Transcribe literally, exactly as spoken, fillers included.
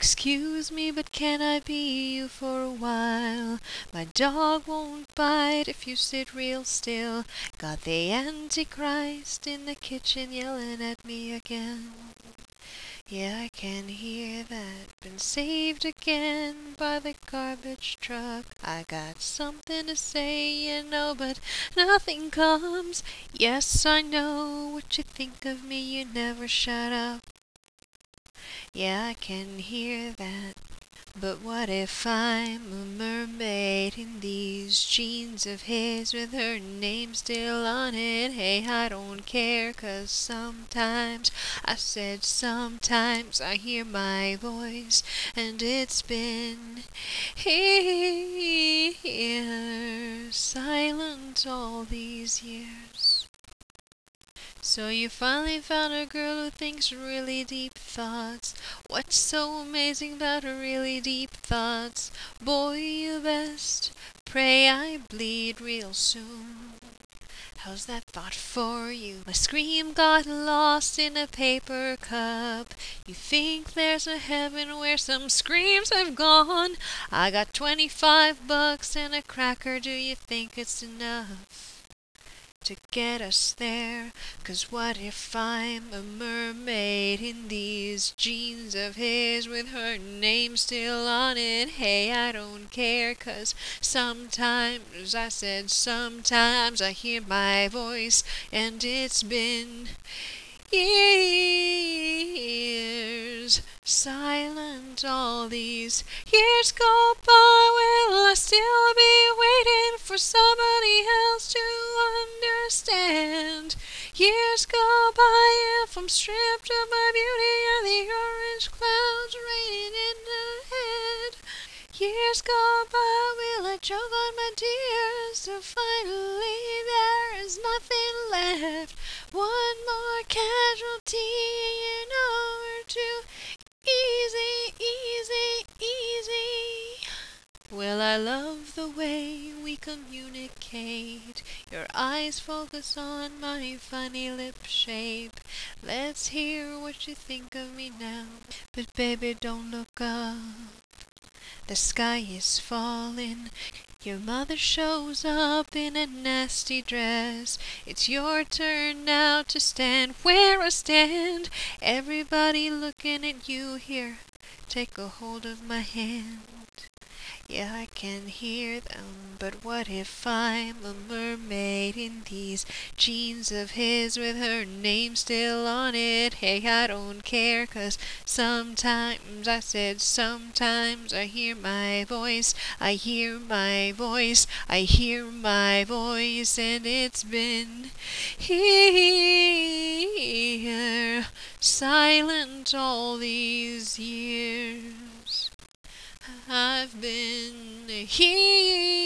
Excuse me, but can I be you for a while? My dog won't bite if you sit real still. Got the Antichrist in the kitchen yelling at me again. Yeah, I can hear that. Been saved again by the garbage truck. I got something to say, you know, but nothing comes. Yes, I know what you think of me. You never shut up. Yeah, I can hear that. But what if I'm a mermaid in these jeans of his with her name still on it? Hey, I don't care, 'cause sometimes, I said sometimes, I hear my voice, and it's been here, silent all these years. So you finally found a girl who thinks really deep thoughts. What's so amazing about her really deep thoughts? Boy, you best pray I bleed real soon. How's that thought for you? My scream got lost in a paper cup. You think there's a heaven where some screams have gone? I got twenty-five bucks and a cracker. Do you think it's enough to get us there? 'Cause what if I'm a mermaid in these jeans of his with her name still on it? Hey, I don't care, 'cause sometimes, I said sometimes, I hear my voice, and it's been years, silent all these years go by. Will I still be waiting for somebody else to understand? Years go by if I'm stripped of my beauty and the orange clouds raining in the head. Years go by, will I choke on my tears till finally there is nothing left? One more casualty, you know we're too easy, easy, easy. Well, I love the way we communicate. Your eyes focus on my funny lip shape. Let's hear what you think of me now. But baby, don't look up. The sky is falling. Your mother shows up in a nasty dress. It's your turn now to stand where I stand. Everybody looking at you here. Take a hold of my hand. Yeah, I can hear them, but what if I'm a mermaid in these jeans of his with her name still on it? Hey, I don't care, 'cause sometimes, I said sometimes, I hear my voice, I hear my voice, I hear my voice, and it's been here, silent all these years. I've been here.